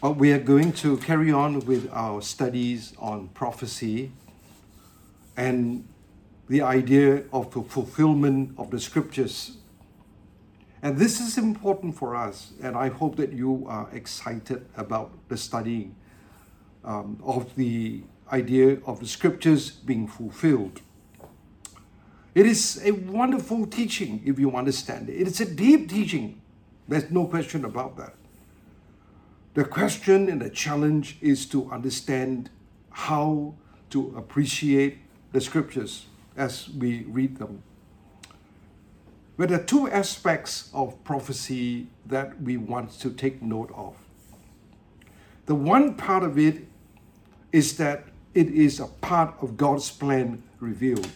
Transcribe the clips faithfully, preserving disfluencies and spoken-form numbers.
Well, we are going to carry on with our studies on prophecy and the idea of the fulfillment of the scriptures. And this is important for us, and I hope that you are excited about the studying um, of the idea of the scriptures being fulfilled. It is a wonderful teaching if you understand it. It's a deep teaching. There's no question about that. The question and the challenge is to understand how to appreciate the scriptures as we read them. But there are two aspects of prophecy that we want to take note of. The one part of it is that it is a part of God's plan revealed.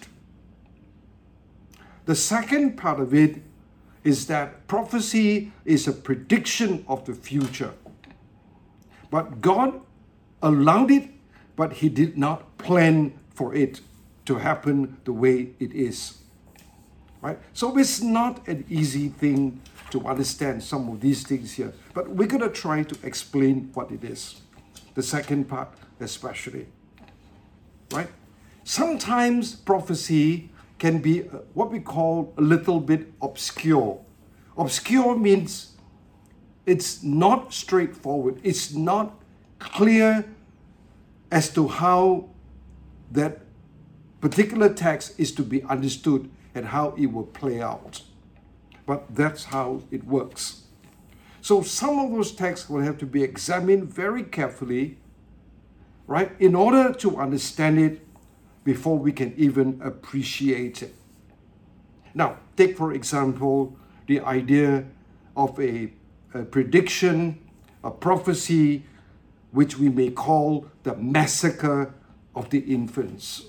The second part of it is that prophecy is a prediction of the future. But God allowed it, but He did not plan for it to happen the way it is. Right? So it's not an easy thing to understand some of these things here, but we're going to try to explain what it is. The second part especially. Right? Sometimes prophecy can be what we call a little bit obscure. Obscure means it's not straightforward. It's not clear as to how that particular text is to be understood and how it will play out. But that's how it works. So some of those texts will have to be examined very carefully, right, in order to understand it before we can even appreciate it. Now, take for example the idea of a a prediction, a prophecy, which we may call the massacre of the infants.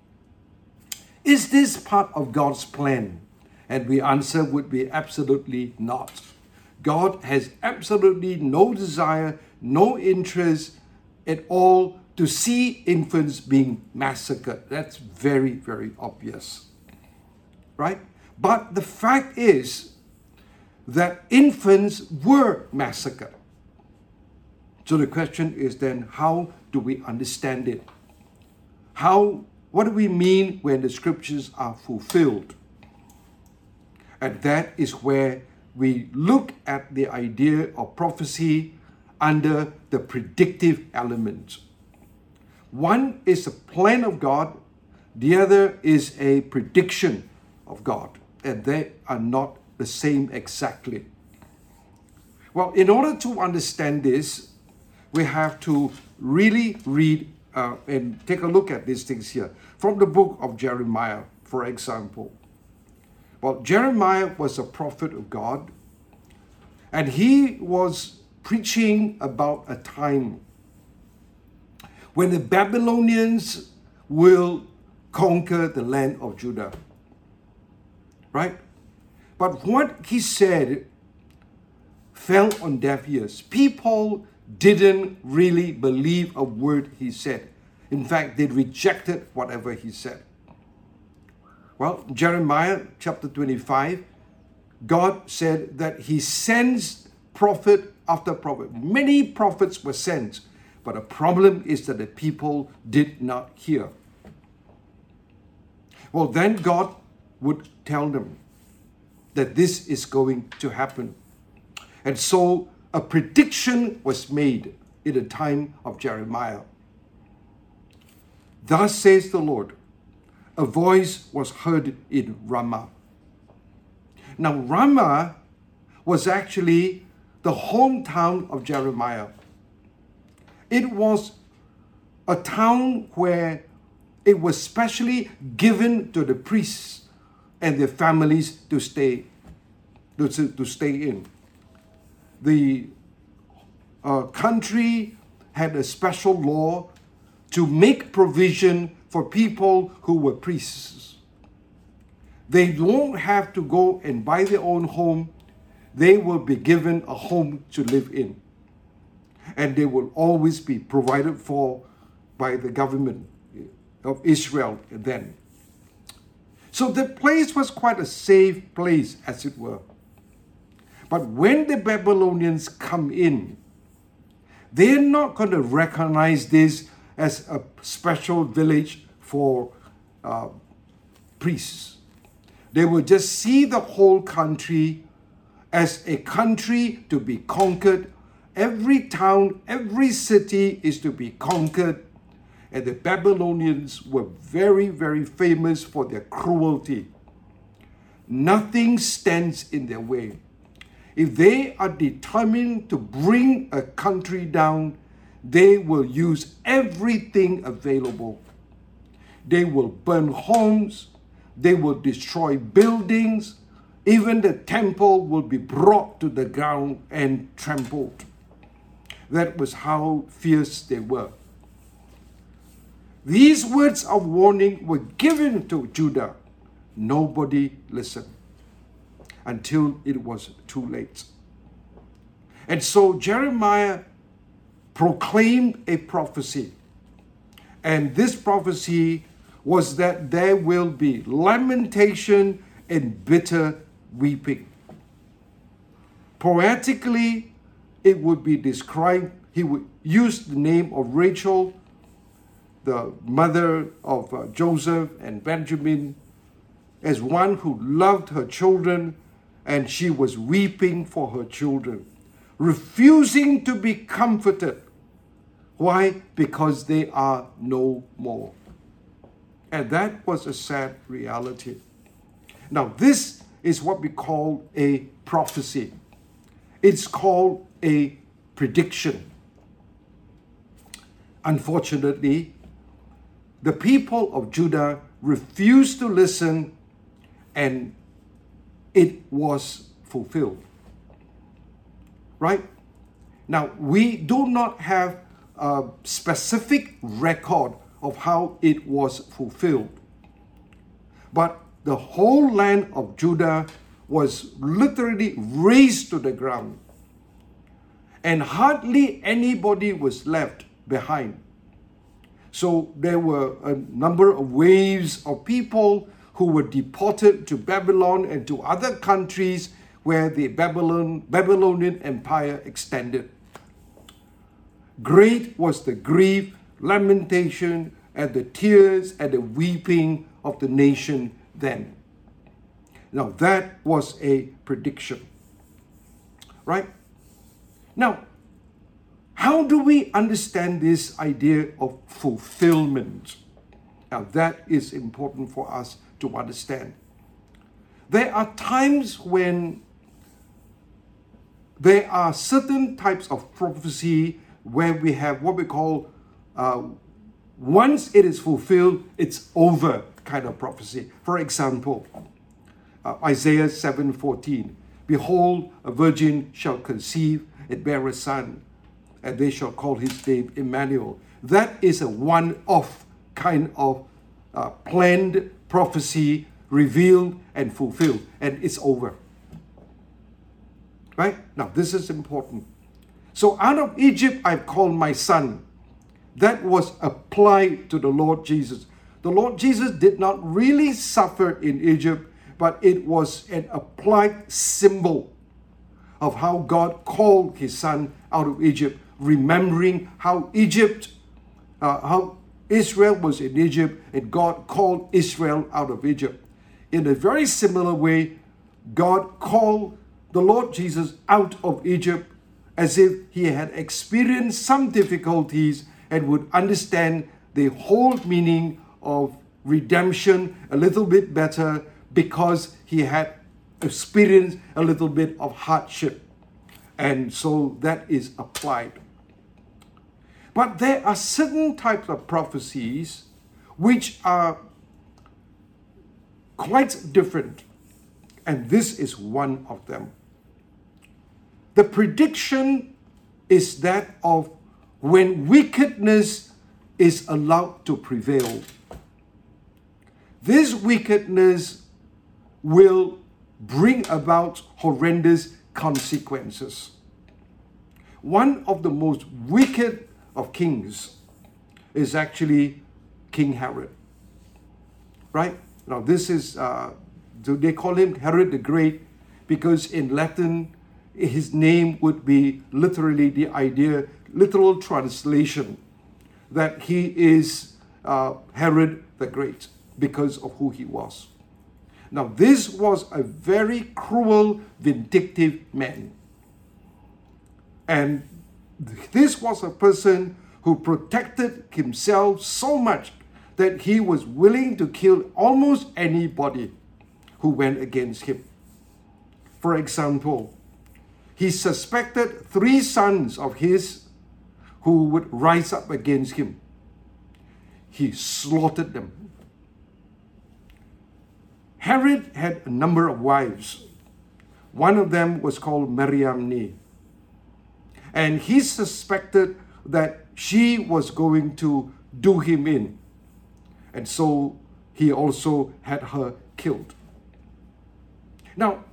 Is this part of God's plan? And the answer would be absolutely not. God has absolutely no desire, no interest at all to see infants being massacred. That's very, very obvious, right? But the fact is, that infants were massacred. So the question is then, how do we understand it? How, what do we mean when the scriptures are fulfilled? And that is where we look at the idea of prophecy under the predictive element. One is a plan of God, the other is a prediction of God, and they are not the same exactly. Well, in order to understand this, we have to really read uh, and take a look at these things here. From the book of Jeremiah, for example. Well, Jeremiah was a prophet of God, and he was preaching about a time when the Babylonians will conquer the land of Judah. Right? But what he said fell on deaf ears. People didn't really believe a word he said. In fact, they rejected whatever he said. Well, Jeremiah chapter twenty-five, God said that he sends prophet after prophet. Many prophets were sent, but the problem is that the people did not hear. Well, then God would tell them that this is going to happen. And so a prediction was made in the time of Jeremiah. Thus says the Lord, a voice was heard in Ramah. Now Ramah was actually the hometown of Jeremiah. It was a town where it was specially given to the priests and their families to stay, to, to stay in. The uh, country had a special law to make provision for people who were priests. They don't have to go and buy their own home. They will be given a home to live in. And they will always be provided for by the government of Israel then. So the place was quite a safe place, as it were. But when the Babylonians come in, they're not going to recognize this as a special village for uh, priests. They will just see the whole country as a country to be conquered. Every town, every city is to be conquered. And the Babylonians were very, very famous for their cruelty. Nothing stands in their way. If they are determined to bring a country down, they will use everything available. They will burn homes. They will destroy buildings. Even the temple will be brought to the ground and trampled. That was how fierce they were. These words of warning were given to Judah. Nobody listened until it was too late. And so Jeremiah proclaimed a prophecy. And this prophecy was that there will be lamentation and bitter weeping. Poetically, it would be described, he would use the name of Rachel, the mother of uh, Joseph and Benjamin, as one who loved her children, and she was weeping for her children, refusing to be comforted. Why? Because they are no more. And that was a sad reality. Now, this is what we call a prophecy. It's called a prediction. Unfortunately, the people of Judah refused to listen, and it was fulfilled. Right? Now, we do not have a specific record of how it was fulfilled. But the whole land of Judah was literally razed to the ground. And hardly anybody was left behind. So there were a number of waves of people who were deported to Babylon and to other countries where the Babylon, Babylonian Empire extended. Great was the grief, lamentation, and the tears and the weeping of the nation then. Now that was a prediction. Right? Now, how do we understand this idea of fulfillment? Now that is important for us to understand. There are times when there are certain types of prophecy where we have what we call uh, once it is fulfilled, it's over kind of prophecy. For example, uh, Isaiah seven fourteen, behold, a virgin shall conceive and bear a son, and they shall call his name Emmanuel. That is a one-off kind of uh, planned prophecy, revealed and fulfilled, and it's over. Right? Now, this is important. So, out of Egypt I've called my son. That was applied to the Lord Jesus. The Lord Jesus did not really suffer in Egypt, but it was an applied symbol of how God called his son out of Egypt, remembering how Egypt, uh, how Israel was in Egypt, and God called Israel out of Egypt. In a very similar way, God called the Lord Jesus out of Egypt as if he had experienced some difficulties and would understand the whole meaning of redemption a little bit better because he had experienced a little bit of hardship. And so that is applied. But there are certain types of prophecies which are quite different. And this is one of them. The prediction is that of when wickedness is allowed to prevail. This wickedness will bring about horrendous consequences. One of the most wicked of kings is actually King Herod. Right? Now this is, uh, they call him Herod the Great because in Latin, his name would be literally the idea literal translation that he is uh, Herod the Great because of who he was. Now, this was a very cruel, vindictive man. And this was a person who protected himself so much that he was willing to kill almost anybody who went against him. For example, he suspected three sons of his who would rise up against him. He slaughtered them. Herod had a number of wives. One of them was called Mariamne. And he suspected that she was going to do him in. And so he also had her killed. Now,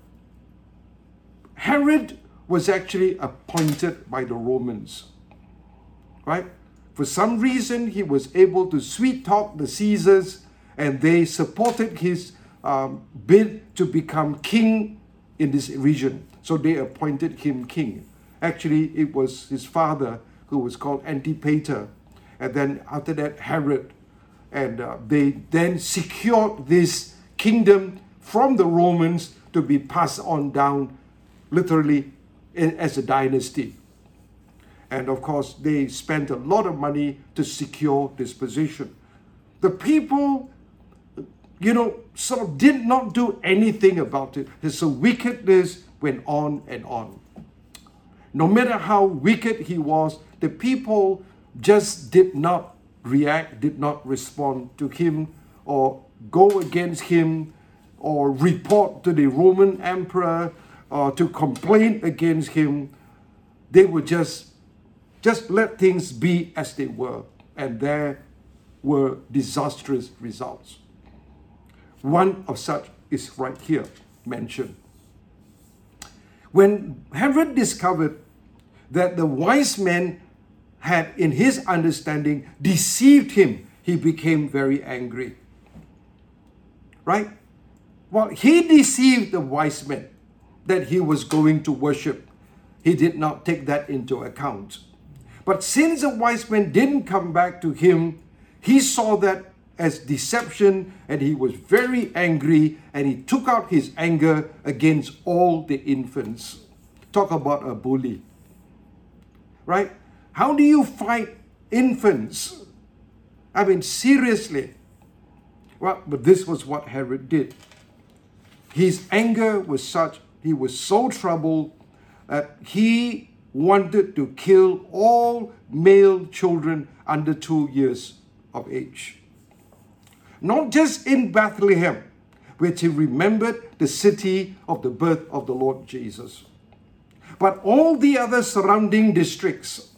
Herod was actually appointed by the Romans, right? For some reason, he was able to sweet talk the Caesars, and they supported his um, bid to become king in this region. So they appointed him king. Actually, it was his father who was called Antipater, and then after that, Herod. And uh, they then secured this kingdom from the Romans to be passed on down literally as a dynasty. And of course, they spent a lot of money to secure this position. The people, you know, sort of did not do anything about it. So wickedness went on and on. No matter how wicked he was, the people just did not react, did not respond to him or go against him or report to the Roman emperor or to complain against him. They would just, just let things be as they were. And there were disastrous results. One of such is right here mentioned. When Herod discovered that the wise men had, in his understanding, deceived him, he became very angry. Right? Well, he deceived the wise men that he was going to worship. He did not take that into account. But since the wise men didn't come back to him, he saw that as deception, and he was very angry, and he took out his anger against all the infants. Talk about a bully. Right? How do you fight infants? I mean, seriously. Well, but this was what Herod did. His anger was such, he was so troubled that he wanted to kill all male children under two years of age. Not just in Bethlehem, which he remembered the city of the birth of the Lord Jesus, but all the other surrounding districts.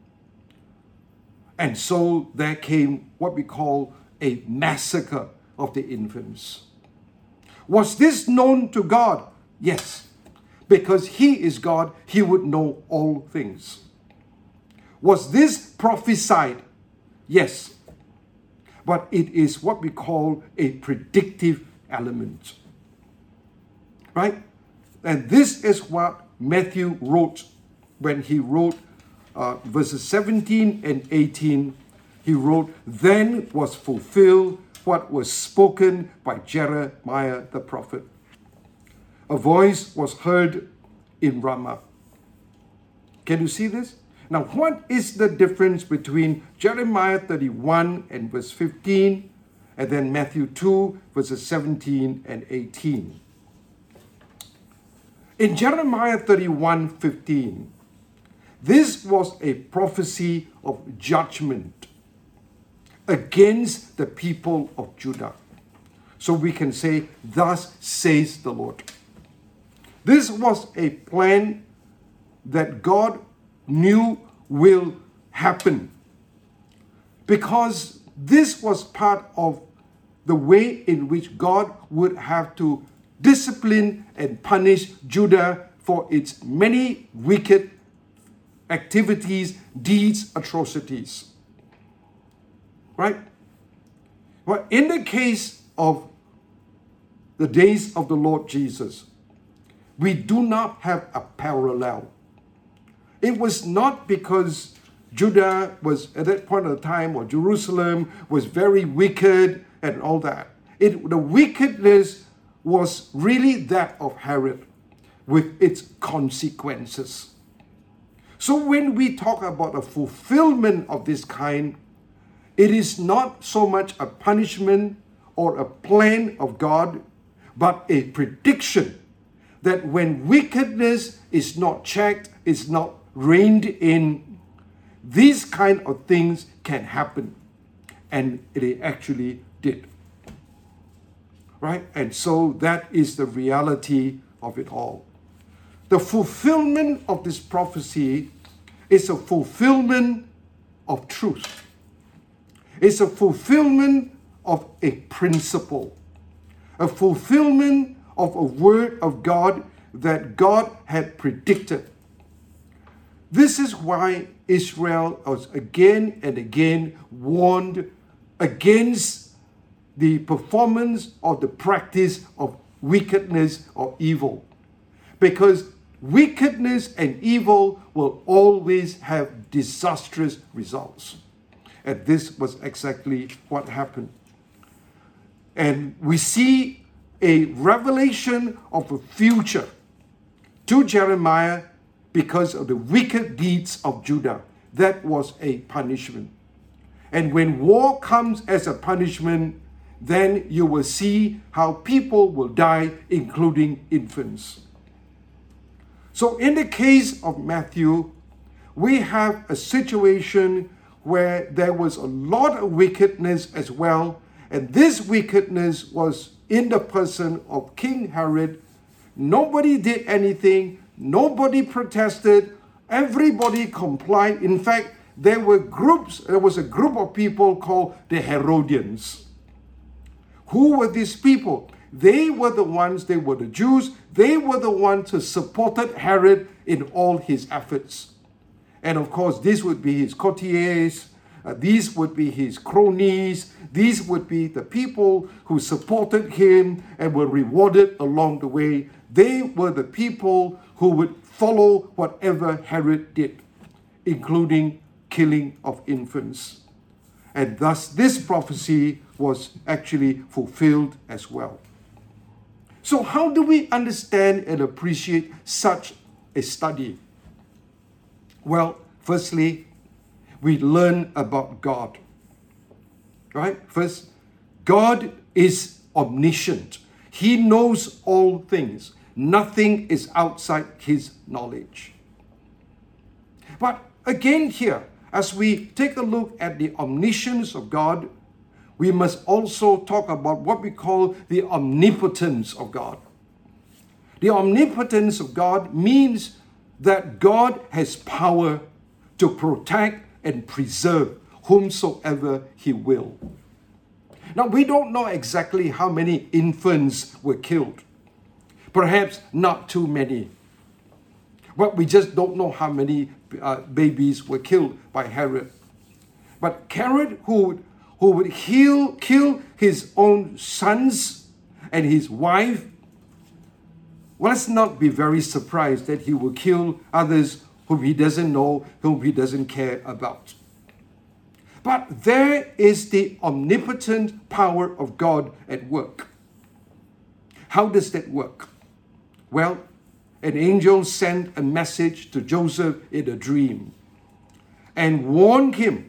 And so there came what we call a massacre of the infants. Was this known to God? Yes. Because he is God, he would know all things. Was this prophesied? Yes. But it is what we call a predictive element. Right? And this is what Matthew wrote when he wrote uh, verses seventeen and eighteen. He wrote, "Then was fulfilled what was spoken by Jeremiah the prophet. A voice was heard in Ramah." Can you see this? Now, what is the difference between Jeremiah thirty-one and verse fifteen and then Matthew two verses seventeen and eighteen? In Jeremiah thirty-one fifteen, this was a prophecy of judgment against the people of Judah. So we can say, "Thus says the Lord." This was a plan that God knew will happen, because this was part of the way in which God would have to discipline and punish Judah for its many wicked activities, deeds, atrocities. Right? Well, in the case of the days of the Lord Jesus, we do not have a parallel. It was not because Judah was, at that point of time, or Jerusalem was very wicked and all that. It, the wickedness was really that of Herod with its consequences. So when we talk about a fulfillment of this kind, it is not so much a punishment or a plan of God, but a prediction that when wickedness is not checked, is not reined in, these kind of things can happen. And it actually did. Right? And so that is the reality of it all. The fulfillment of this prophecy is a fulfillment of truth. It's a fulfillment of a principle, a fulfillment of a word of God that God had predicted. This is why Israel was again and again warned against the performance or the practice of wickedness or evil. Because wickedness and evil will always have disastrous results. And this was exactly what happened. And we see a revelation of a future to Jeremiah because of the wicked deeds of Judah. That was a punishment. And when war comes as a punishment, then you will see how people will die, including infants. So in the case of Matthew, we have a situation where there was a lot of wickedness as well. And this wickedness was in the person of King Herod. Nobody did anything. Nobody protested. Everybody complied. In fact, there were groups, there was a group of people called the Herodians. Who were these people? They were the ones, they were the Jews, they were the ones who supported Herod in all his efforts. And of course, this would be his courtiers, uh, these would be his cronies, these would be the people who supported him and were rewarded along the way. They were the people who would follow whatever Herod did, including killing of infants. And thus this prophecy was actually fulfilled as well. So how do we understand and appreciate such a study? Well, firstly, we learn about God. Right? First, God is omniscient. He knows all things. Nothing is outside his knowledge. But again here, as we take a look at the omniscience of God, we must also talk about what we call the omnipotence of God. The omnipotence of God means that God has power to protect and preserve whomsoever he will. Now, we don't know exactly how many infants were killed. Perhaps not too many. But we just don't know how many uh, babies were killed by Herod. But Herod, who would, who would heal, kill his own sons and his wife, well, let's not be very surprised that he will kill others whom he doesn't know, whom he doesn't care about. But there is the omnipotent power of God at work. How does that work? Well, an angel sent a message to Joseph in a dream and warned him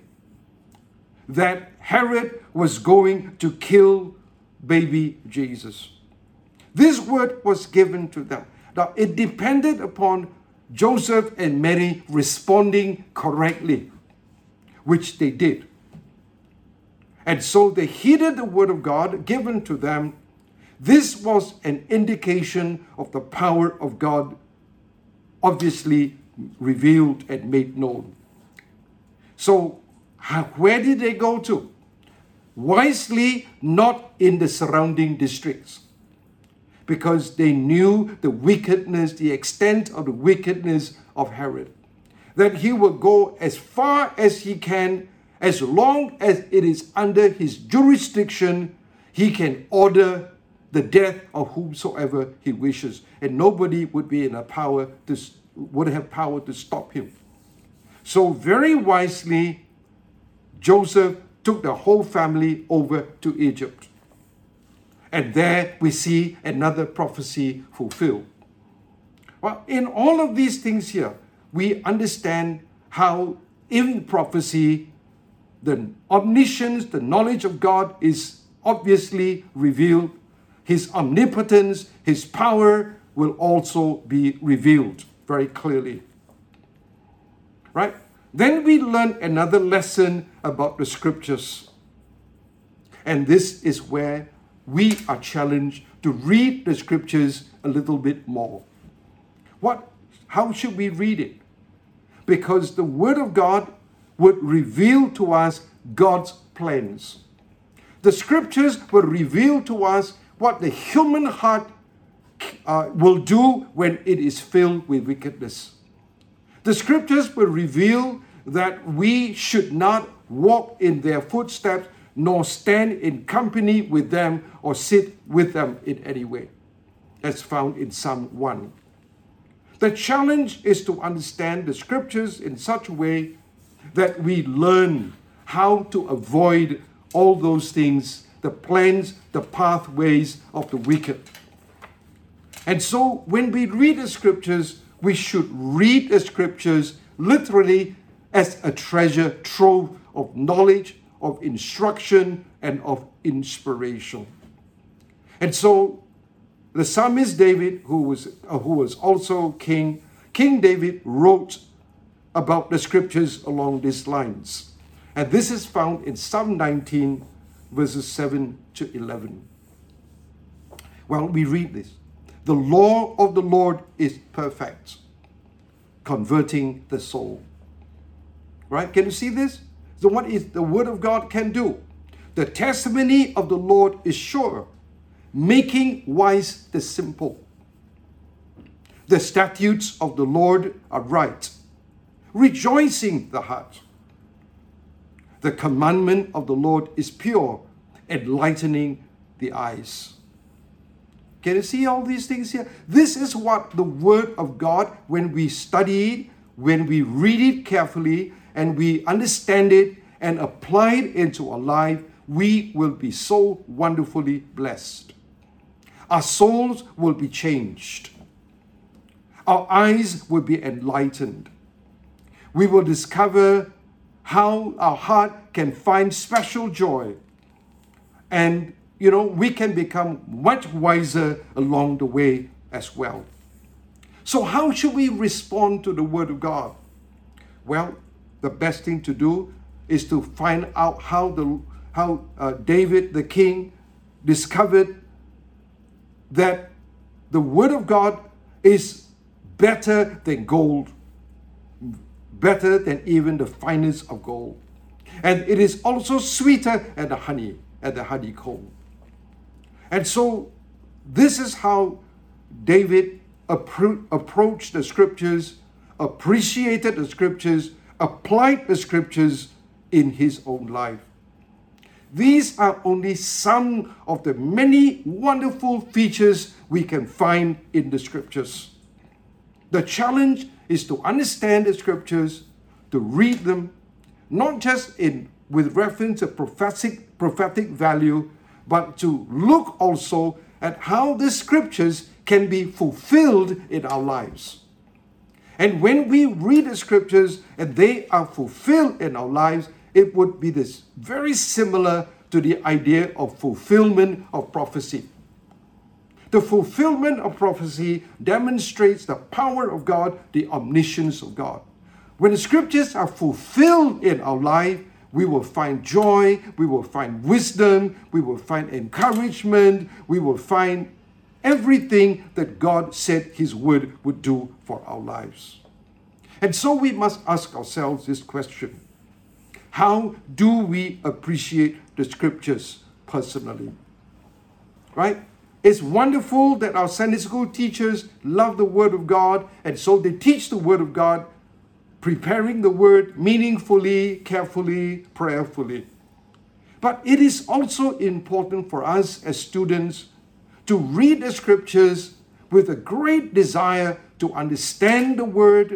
that Herod was going to kill baby Jesus. This word was given to them. Now, it depended upon Joseph and Mary responding correctly, which they did. And so they heeded the word of God given to them. This was an indication of the power of God, obviously revealed and made known. So, how, where did they go to? Wisely, not in the surrounding districts, because they knew the wickedness, the extent of the wickedness of Herod, that he will go as far as he can, as long as it is under his jurisdiction, he can order the death of whomsoever he wishes, and nobody would be in a power to would have power to stop him. So very wisely, Joseph took the whole family over to Egypt. And there we see another prophecy fulfilled. Well, in all of these things here, we understand how in prophecy, the omniscience, the knowledge of God is obviously revealed. His omnipotence, His power will also be revealed very clearly. Right? Then we learn another lesson about the scriptures. And this is where we are challenged to read the scriptures a little bit more. What? How should we read it? Because the Word of God would reveal to us God's plans. The scriptures will reveal to us what the human heart uh, will do when it is filled with wickedness. The scriptures will reveal that we should not walk in their footsteps, nor stand in company with them, or sit with them in any way. That's found in Psalm one. The challenge is to understand the scriptures in such a way that we learn how to avoid all those things, the plans, the pathways of the wicked. And so when we read the scriptures, we should read the scriptures literally as a treasure trove of knowledge, of instruction, and of inspiration. And so the psalmist David, who was, uh, who was also king, King David wrote about the scriptures along these lines. And this is found in Psalm nineteen, verses seven to eleven. Well, we read this. The law of the Lord is perfect, converting the soul. Right? Can you see this? So what is the word of God can do? The testimony of the Lord is sure, making wise the simple. The statutes of the Lord are right, rejoicing the heart. The commandment of the Lord is pure, enlightening the eyes. Can you see all these things here? This is what the Word of God, when we study it, when we read it carefully, and we understand it and apply it into our life, we will be so wonderfully blessed. Our souls will be changed. Our eyes will be enlightened. We will discover how our heart can find special joy. And, you know, we can become much wiser along the way as well. So how should we respond to the Word of God? Well, the best thing to do is to find out how the how uh, David the king discovered that the Word of God is better than gold, better than even the finest of gold. And it is also sweeter than the honey, and the honeycomb. And so this is how David appro- approached the scriptures, appreciated the scriptures, applied the scriptures in his own life. These are only some of the many wonderful features we can find in the scriptures. The challenge is to understand the scriptures, to read them, not just in with reference to prophetic, prophetic value, but to look also at how the scriptures can be fulfilled in our lives. And when we read the scriptures and they are fulfilled in our lives, it would be this very similar to the idea of fulfillment of prophecy. The fulfillment of prophecy demonstrates the power of God, the omniscience of God. When the scriptures are fulfilled in our life, we will find joy, we will find wisdom, we will find encouragement, we will find everything that God said His word would do for our lives. And so we must ask ourselves this question: how do we appreciate the scriptures personally? Right? It's wonderful that our Sunday school teachers love the Word of God, and so they teach the Word of God, preparing the Word meaningfully, carefully, prayerfully. But it is also important for us as students to read the scriptures with a great desire to understand the Word,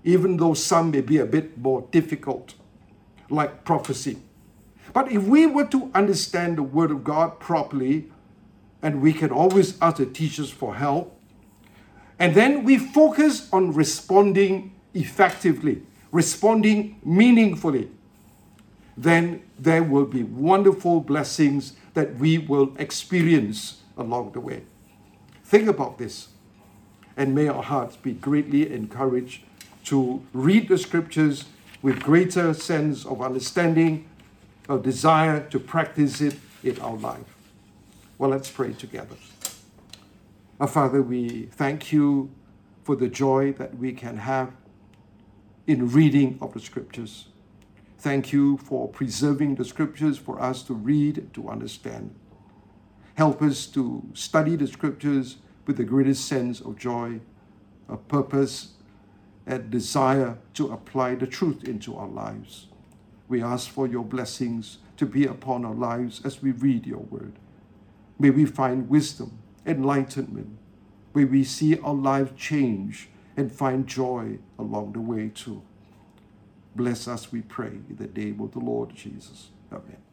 even though some may be a bit more difficult, like prophecy. But if we were to understand the Word of God properly, and we can always ask the teachers for help, and then we focus on responding effectively, responding meaningfully, then there will be wonderful blessings that we will experience along the way. Think about this, and may our hearts be greatly encouraged to read the scriptures with greater sense of understanding, of desire to practice it in our life. Well, let's pray together. Our Father, we thank you for the joy that we can have in reading of the scriptures. Thank you for preserving the scriptures for us to read, to understand. Help us to study the scriptures with the greatest sense of joy, of purpose, and desire to apply the truth into our lives. We ask for your blessings to be upon our lives as we read your word. May we find wisdom, enlightenment. May we see our lives change and find joy along the way too. Bless us, we pray, in the name of the Lord Jesus. Amen.